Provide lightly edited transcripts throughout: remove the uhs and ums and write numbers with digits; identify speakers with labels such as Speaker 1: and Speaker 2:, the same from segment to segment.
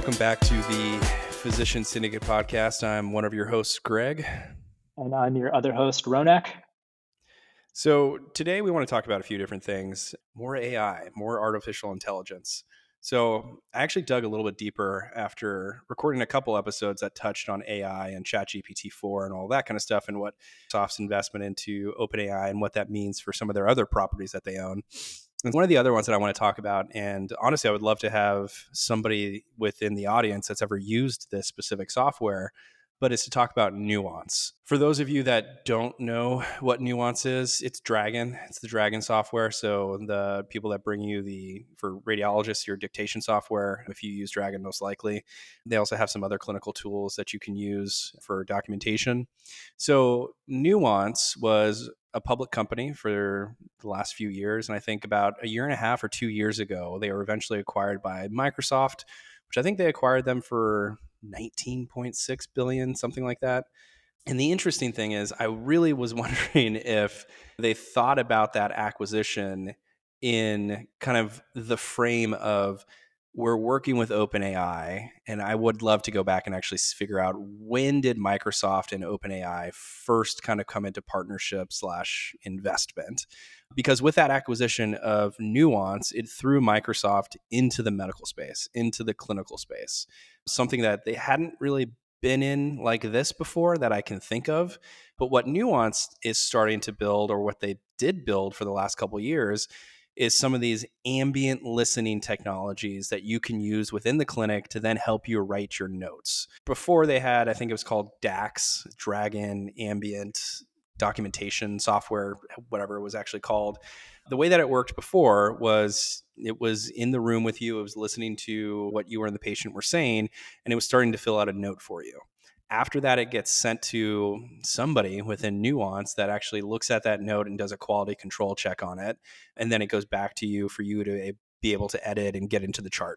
Speaker 1: Welcome back to the Physician Syndicate podcast. I'm one of your hosts, Greg.
Speaker 2: And I'm your other host, Ronak.
Speaker 1: So today we want to talk about a few different things. More AI, more artificial intelligence. So I actually dug a little bit deeper after recording a couple episodes that touched on AI and ChatGPT-4 and all that kind of stuff, and what Microsoft's investment into OpenAI and what that means for some of their other properties that they own. And one of the other ones that I want to talk about, and honestly, I would love to have somebody within the audience that's ever used this specific software, but it's to talk about Nuance. For those of you that don't know what Nuance is, it's Dragon. It's the Dragon software. So the people that bring you for radiologists, your dictation software, if you use Dragon, most likely. They also have some other clinical tools that you can use for documentation. So Nuance was a public company for the last few years. And I think about a year and a half or 2 years ago, they were eventually acquired by Microsoft, which I think they acquired them for 19.6 billion, something like that. And the interesting thing is, I really was wondering if they thought about that acquisition in kind of the frame of, we're working with OpenAI, and I would love to go back and actually figure out, when did Microsoft and OpenAI first kind of come into partnership / investment? Because with that acquisition of Nuance, it threw Microsoft into the medical space, into the clinical space, something that they hadn't really been in like this before that I can think of. But what Nuance is starting to build, or what they did build for the last couple of years, is some of these ambient listening technologies that you can use within the clinic to then help you write your notes. Before they had, I think it was called DAX, Dragon Ambient Documentation Software, whatever it was actually called. The way that it worked before was, it was in the room with you. It was listening to what you and the patient were saying, and it was starting to fill out a note for you. After that, it gets sent to somebody within Nuance that actually looks at that note and does a quality control check on it. And then it goes back to you for you to be able to edit and get into the chart.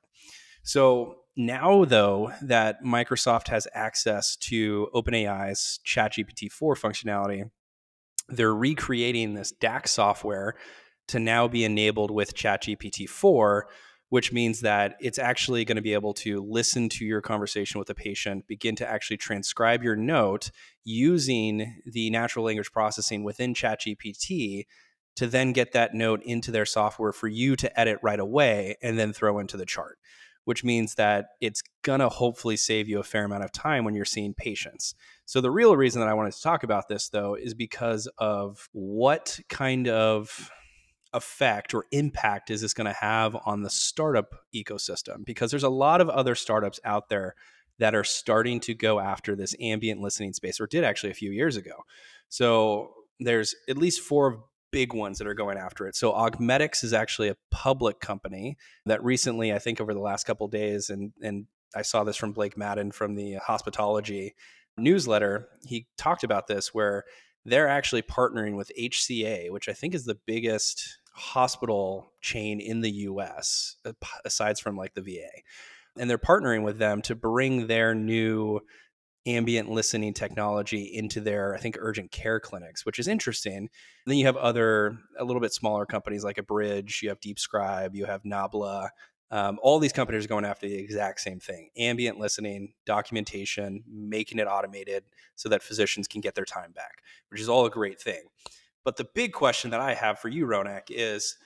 Speaker 1: So now, though, that Microsoft has access to OpenAI's ChatGPT-4 functionality, they're recreating this DAX software to now be enabled with ChatGPT-4, which means that it's actually going to be able to listen to your conversation with the patient, begin to actually transcribe your note using the natural language processing within ChatGPT, to then get that note into their software for you to edit right away and then throw into the chart, which means that it's going to hopefully save you a fair amount of time when you're seeing patients. So the real reason that I wanted to talk about this, though, is because of what kind of effect or impact is this going to have on the startup ecosystem, because there's a lot of other startups out there that are starting to go after this ambient listening space, or did actually a few years ago. So there's at least 4 big ones that are going after it. So Augmedix is actually a public company that recently, I think over the last couple of days, and I saw this from Blake Madden from the Hospitology newsletter, he talked about this, where they're actually partnering with HCA, which I think is the biggest hospital chain in the US, aside from like the VA. And they're partnering with them to bring their new ambient listening technology into their, I think, urgent care clinics, which is interesting. And then you have other, a little bit smaller companies like Abridge, you have DeepScribe, you have Nabla. All these companies are going after the exact same thing: ambient listening, documentation, making it automated so that physicians can get their time back, which is all a great thing. But the big question that I have for you, Ronak, is,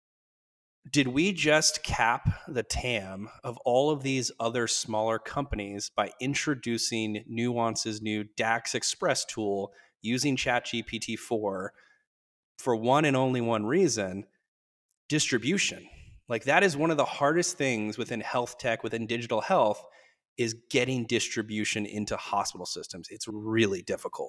Speaker 1: did we just cap the TAM of all of these other smaller companies by introducing Nuance's new DAX Express tool using ChatGPT-4 for one and only one reason: distribution? Like, that is one of the hardest things within health tech, within digital health, is getting distribution into hospital systems. It's really difficult.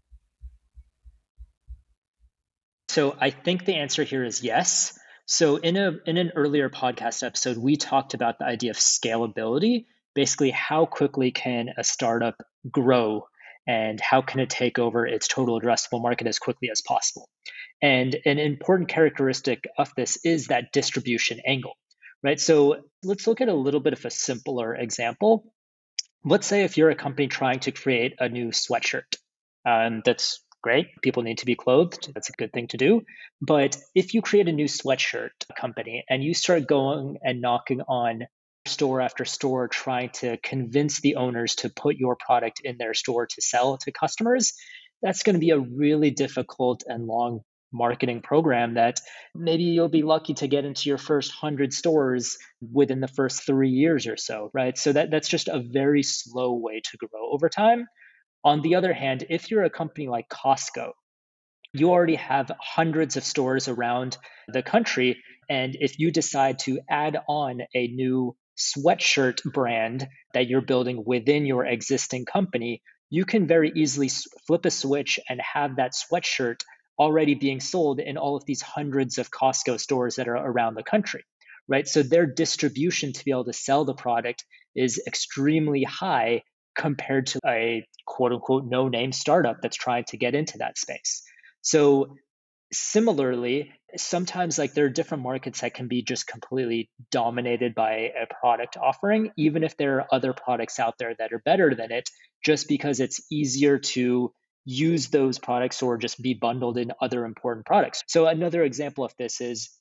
Speaker 2: So I think the answer here is yes. So in an earlier podcast episode, we talked about the idea of scalability. Basically, how quickly can a startup grow, and how can it take over its total addressable market as quickly as possible? And an important characteristic of this is that distribution angle, right? So let's look at a little bit of a simpler example. Let's say if you're a company trying to create a new sweatshirt, that's great. People need to be clothed. That's a good thing to do. But if you create a new sweatshirt company and you start going and knocking on store after store trying to convince the owners to put your product in their store to sell to customers, that's going to be a really difficult and long marketing program that maybe you'll be lucky to get into your first 100 stores within the first 3 years or so, right? So that's just a very slow way to grow over time. On the other hand, if you're a company like Costco, you already have hundreds of stores around the country. And if you decide to add on a new sweatshirt brand that you're building within your existing company, you can very easily flip a switch and have that sweatshirt already being sold in all of these hundreds of Costco stores that are around the country, right? So their distribution to be able to sell the product is extremely high compared to a quote unquote no name startup that's trying to get into that space. So similarly, sometimes like there are different markets that can be just completely dominated by a product offering, even if there are other products out there that are better than it, just because it's easier to use those products or just be bundled in other important products. So another example of this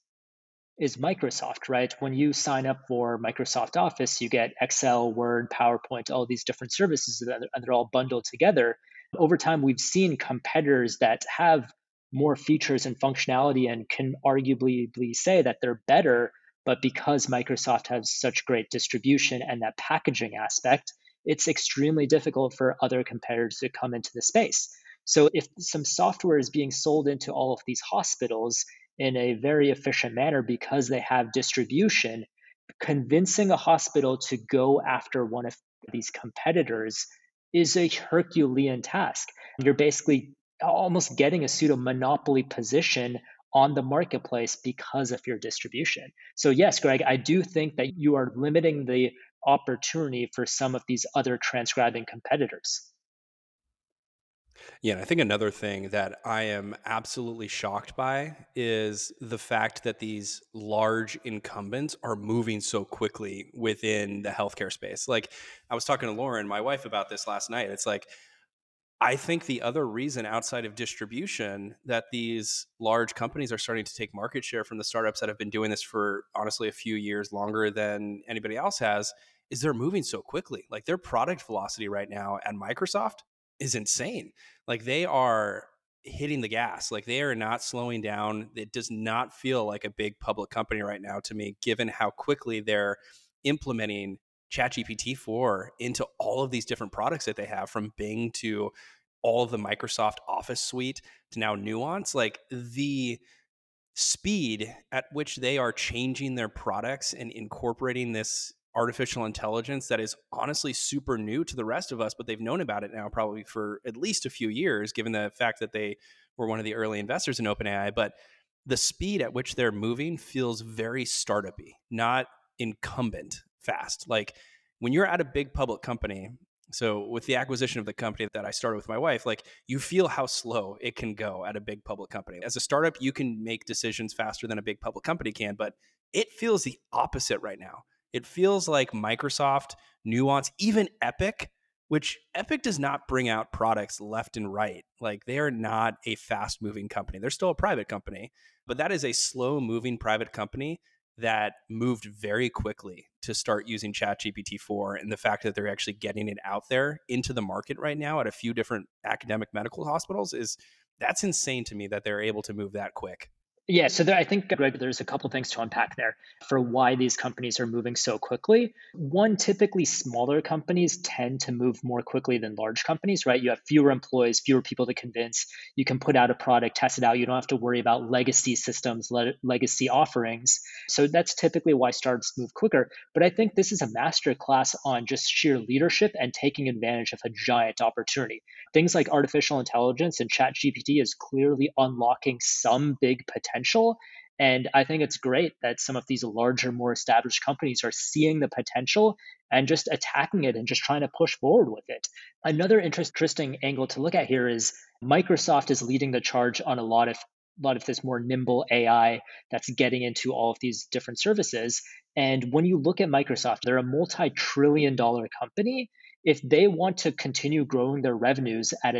Speaker 2: is Microsoft, right? When you sign up for Microsoft Office, you get Excel, Word, PowerPoint, all these different services and they're all bundled together. Over time, we've seen competitors that have more features and functionality and can arguably say that they're better, but because Microsoft has such great distribution and that packaging aspect, it's extremely difficult for other competitors to come into the space. So if some software is being sold into all of these hospitals, in a very efficient manner because they have distribution, convincing a hospital to go after one of these competitors is a Herculean task. You're basically almost getting a pseudo monopoly position on the marketplace because of your distribution. So, yes, Greg, I do think that you are limiting the opportunity for some of these other transcribing competitors.
Speaker 1: Yeah, and I think another thing that I am absolutely shocked by is the fact that these large incumbents are moving so quickly within the healthcare space. Like, I was talking to Lauren, my wife, about this last night. It's like, I think the other reason outside of distribution that these large companies are starting to take market share from the startups that have been doing this for honestly a few years longer than anybody else has is they're moving so quickly. Like, their product velocity right now at Microsoft is insane. Like, they are hitting the gas. Like, they are not slowing down. It does not feel like a big public company right now to me, given how quickly they're implementing ChatGPT 4 into all of these different products that they have, from Bing to all of the Microsoft Office suite to now Nuance. Like, the speed at which they are changing their products and incorporating this artificial intelligence that is honestly super new to the rest of us, but they've known about it now probably for at least a few years, given the fact that they were one of the early investors in OpenAI. But the speed at which they're moving feels very startup-y, not incumbent fast. Like, when you're at a big public company, so with the acquisition of the company that I started with my wife, like, you feel how slow it can go at a big public company. As a startup, you can make decisions faster than a big public company can, but it feels the opposite right now. It feels like Microsoft, Nuance, even Epic, which Epic does not bring out products left and right. Like, they are not a fast moving company. They're still a private company, but that is a slow moving private company that moved very quickly to start using ChatGPT 4. And the fact that they're actually getting it out there into the market right now at a few different academic medical hospitals is that's insane to me that they're able to move that quick.
Speaker 2: Yeah, so I think, Greg, there's a couple things to unpack there for why these companies are moving so quickly. One, typically smaller companies tend to move more quickly than large companies, right? You have fewer employees, fewer people to convince. You can put out a product, test it out. You don't have to worry about legacy systems, legacy offerings. So that's typically why startups move quicker. But I think this is a master class on just sheer leadership and taking advantage of a giant opportunity. Things like artificial intelligence and ChatGPT is clearly unlocking some big potential. And I think it's great that some of these larger, more established companies are seeing the potential and just attacking it and just trying to push forward with it. Another interesting angle to look at here is Microsoft is leading the charge on a lot of this more nimble AI that's getting into all of these different services. And when you look at Microsoft, they're a multi-trillion-dollar company. If they want to continue growing their revenues at a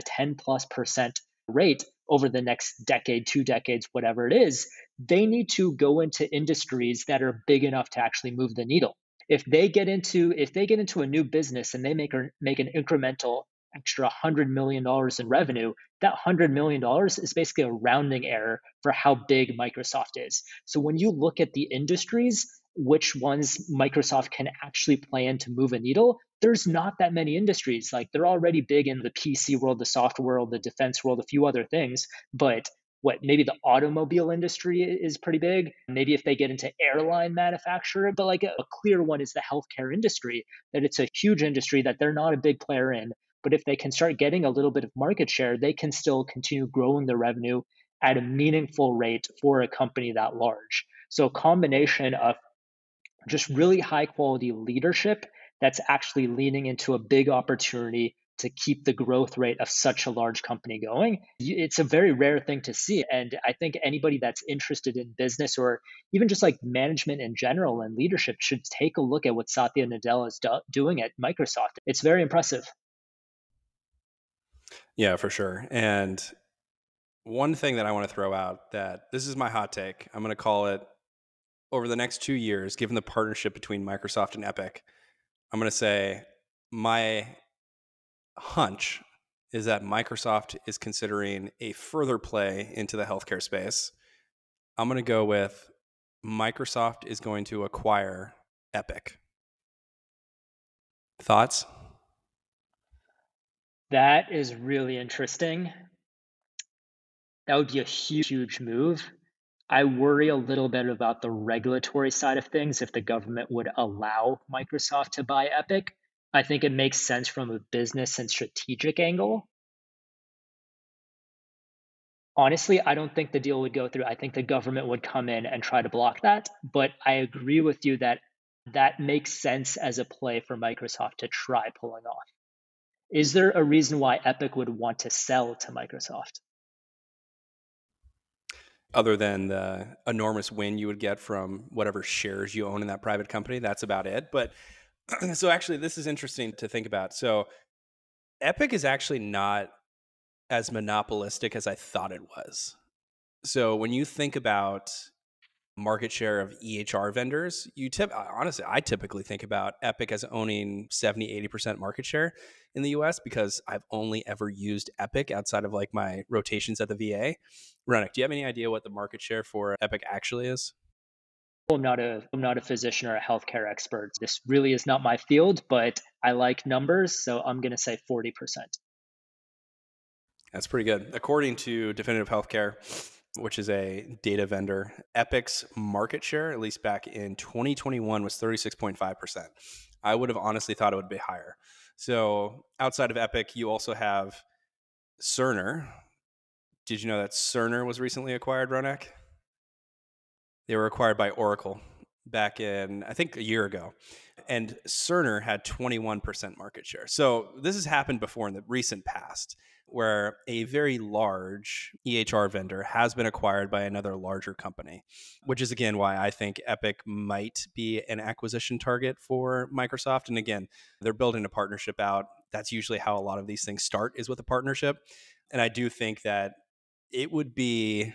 Speaker 2: 10+% rate over the next decade, 2 decades, whatever it is, they need to go into industries that are big enough to actually move the needle. If they get into a new business and they make an incremental extra $100 million in revenue, that $100 million is basically a rounding error for how big Microsoft is. So when you look at the industries, which ones Microsoft can actually plan to move a needle, there's not that many industries. Like they're already big in the PC world, the software world, the defense world, a few other things. But what maybe the automobile industry is pretty big. Maybe if they get into airline manufacturer, but like a clear one is the healthcare industry, that it's a huge industry that they're not a big player in. But if they can start getting a little bit of market share, they can still continue growing their revenue at a meaningful rate for a company that large. So a combination of just really high quality leadership that's actually leaning into a big opportunity to keep the growth rate of such a large company going. It's a very rare thing to see. And I think anybody that's interested in business or even just like management in general and leadership should take a look at what Satya Nadella is doing at Microsoft. It's very impressive.
Speaker 1: Yeah, for sure. And one thing that I want to throw out, that this is my hot take. I'm going to call it, over the next 2 years, given the partnership between Microsoft and Epic, I'm going to say my hunch is that Microsoft is considering a further play into the healthcare space. I'm going to go with Microsoft is going to acquire Epic. Thoughts?
Speaker 2: That is really interesting. That would be a huge, huge move. I worry a little bit about the regulatory side of things if the government would allow Microsoft to buy Epic. I think it makes sense from a business and strategic angle. Honestly, I don't think the deal would go through. I think the government would come in and try to block that. But I agree with you that that makes sense as a play for Microsoft to try pulling off. Is there a reason why Epic would want to sell to Microsoft?
Speaker 1: Other than the enormous win you would get from whatever shares you own in that private company, that's about it. But so actually, this is interesting to think about. So Epic is actually not as monopolistic as I thought it was. So when you think about market share of EHR vendors, honestly, I typically think about Epic as owning 70-80% market share in the US because I've only ever used Epic outside of like my rotations at the VA. Ronak, do you have any idea what the market share for Epic actually is?
Speaker 2: I'm not a physician or a healthcare expert. This really is not my field, but I like numbers, so I'm going to say 40%.
Speaker 1: That's pretty good. According to Definitive Healthcare, which is a data vendor, Epic's market share, at least back in 2021, was 36.5%. I would have honestly thought it would be higher. So outside of Epic, you also have Cerner. Did you know that Cerner was recently acquired, Ronak? They were acquired by Oracle back in, I think, a year ago. And Cerner had 21% market share. So this has happened before in the recent past, where a very large EHR vendor has been acquired by another larger company, which is again why I think Epic might be an acquisition target for Microsoft. And again, they're building a partnership out. That's usually how a lot of these things start, is with a partnership. And I do think that it would be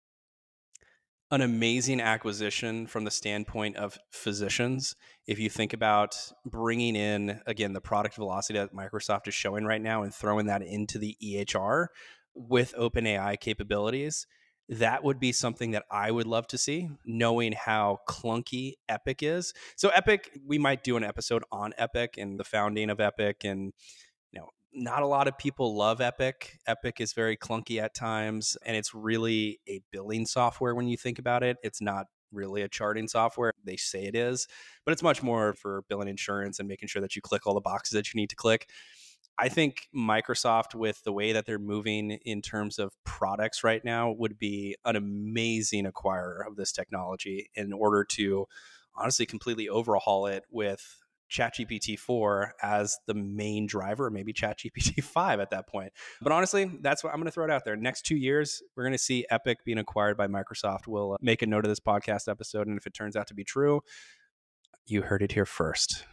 Speaker 1: an amazing acquisition from the standpoint of physicians. If you think about bringing in, again, the product velocity that Microsoft is showing right now and throwing that into the EHR with OpenAI capabilities, that would be something that I would love to see, knowing how clunky Epic is. So Epic, we might do an episode on Epic and the founding of Epic, and not a lot of people love Epic. Epic is very clunky at times, and it's really a billing software when you think about it. It's not really a charting software. They say it is, but it's much more for billing insurance and making sure that you click all the boxes that you need to click. I think Microsoft, with the way that they're moving in terms of products right now, would be an amazing acquirer of this technology in order to honestly completely overhaul it with ChatGPT 4 as the main driver, or maybe ChatGPT 5 at that point. But honestly, that's what I'm going to throw it out there. Next 2 years, we're going to see Epic being acquired by Microsoft. We'll make a note of this podcast episode. And if it turns out to be true, you heard it here first.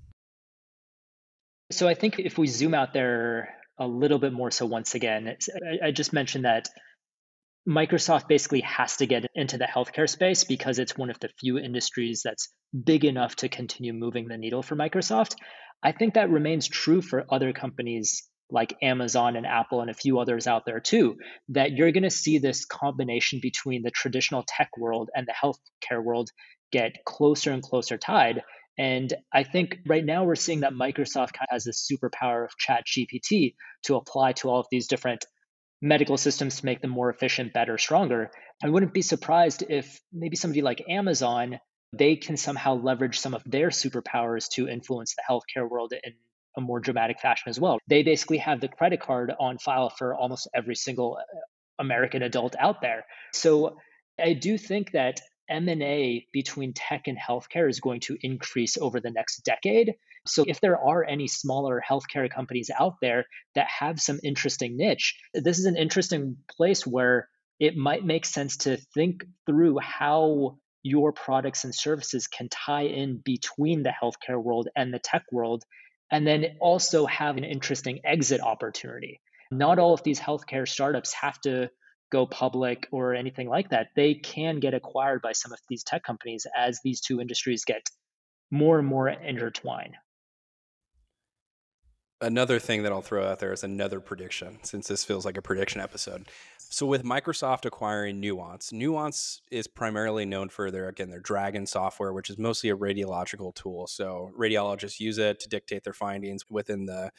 Speaker 2: So I think if we zoom out there a little bit more, so once again, I just mentioned that Microsoft basically has to get into the healthcare space because it's one of the few industries that's big enough to continue moving the needle for Microsoft. I think that remains true for other companies like Amazon and Apple and a few others out there too, that you're going to see this combination between the traditional tech world and the healthcare world get closer and closer tied. And I think right now we're seeing that Microsoft kind of has this superpower of Chat GPT to apply to all of these different medical systems to make them more efficient, better, stronger. I wouldn't be surprised if maybe somebody like Amazon, they can somehow leverage some of their superpowers to influence the healthcare world in a more dramatic fashion as well. They basically have the credit card on file for almost every single American adult out there. So I do think that M&A between tech and healthcare is going to increase over the next decade. So if there are any smaller healthcare companies out there that have some interesting niche, this is an interesting place where it might make sense to think through how your products and services can tie in between the healthcare world and the tech world, and then also have an interesting exit opportunity. Not all of these healthcare startups have to go public or anything like that. They can get acquired by some of these tech companies as these two industries get more and more intertwined.
Speaker 1: Another thing that I'll throw out there is another prediction, since this feels like a prediction episode. So with Microsoft acquiring Nuance, Nuance is primarily known for their Dragon software, which is mostly a radiological tool. So radiologists use it to dictate their findings within the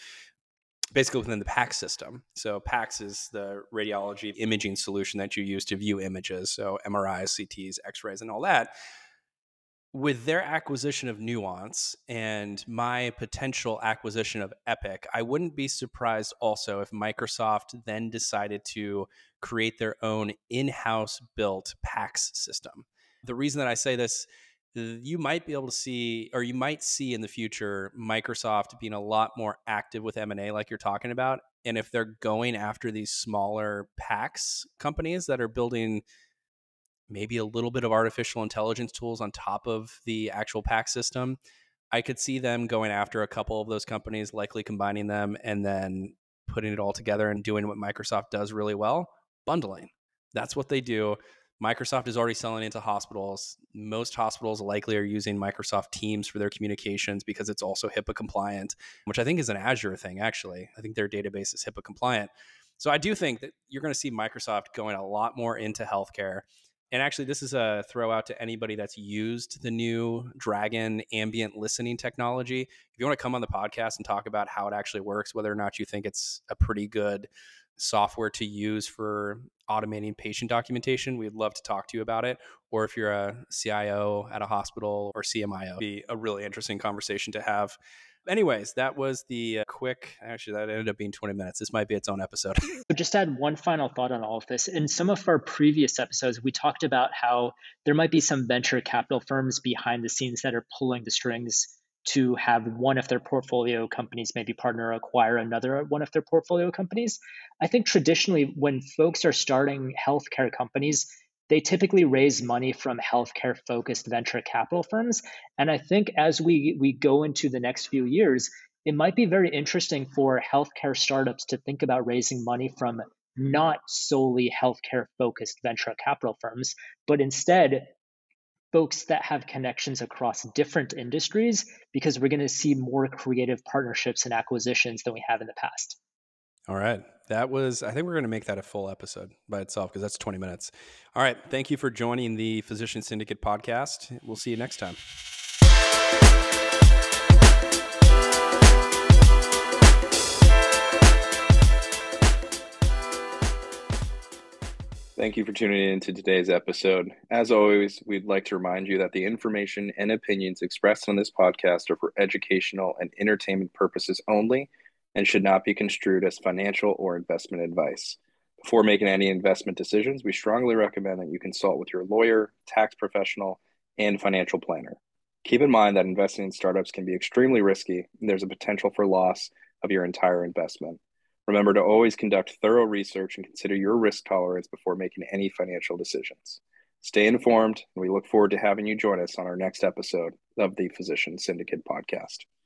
Speaker 1: PACS system. So PACS is the radiology imaging solution that you use to view images. So MRIs, CTs, X-rays, and all that. With their acquisition of Nuance and my potential acquisition of Epic, I wouldn't be surprised also if Microsoft then decided to create their own in-house built PACS system. The reason that I say this, you might be able to see, or you might see in the future, Microsoft being a lot more active with M&A like you're talking about. And if they're going after these smaller PACS companies that are building maybe a little bit of artificial intelligence tools on top of the actual PACS system, I could see them going after a couple of those companies, likely combining them and then putting it all together and doing what Microsoft does really well, bundling. That's what they do. Microsoft is already selling into hospitals. Most hospitals likely are using Microsoft Teams for their communications because it's also HIPAA compliant, which I think is an Azure thing, actually. I think their database is HIPAA compliant. So I do think that you're going to see Microsoft going a lot more into healthcare. And actually, this is a throw out to anybody that's used the new Dragon ambient listening technology. If you want to come on the podcast and talk about how it actually works, whether or not you think it's a pretty good software to use for automating patient documentation, we'd love to talk to you about it. Or if you're a CIO at a hospital or CMIO, it'd be a really interesting conversation to have. Anyways, that was the actually, that ended up being 20 minutes. This might be its own episode.
Speaker 2: Just add one final thought on all of this. In some of our previous episodes, we talked about how there might be some venture capital firms behind the scenes that are pulling the strings to have one of their portfolio companies maybe partner or acquire another one of their portfolio companies. I think traditionally, when folks are starting healthcare companies, they typically raise money from healthcare focused venture capital firms. And I think as we go into the next few years, it might be very interesting for healthcare startups to think about raising money from not solely healthcare focused venture capital firms, but instead folks that have connections across different industries, because we're going to see more creative partnerships and acquisitions than we have in the past.
Speaker 1: All right. I think we're going to make that a full episode by itself because that's 20 minutes. All right. Thank you for joining the Physician Syndicate podcast. We'll see you next time. Thank you for tuning in to today's episode. As always, we'd like to remind you that the information and opinions expressed on this podcast are for educational and entertainment purposes only and should not be construed as financial or investment advice. Before making any investment decisions, we strongly recommend that you consult with your lawyer, tax professional, and financial planner. Keep in mind that investing in startups can be extremely risky, and there's a potential for loss of your entire investment. Remember to always conduct thorough research and consider your risk tolerance before making any financial decisions. Stay informed, and we look forward to having you join us on our next episode of the Physician Syndicate podcast.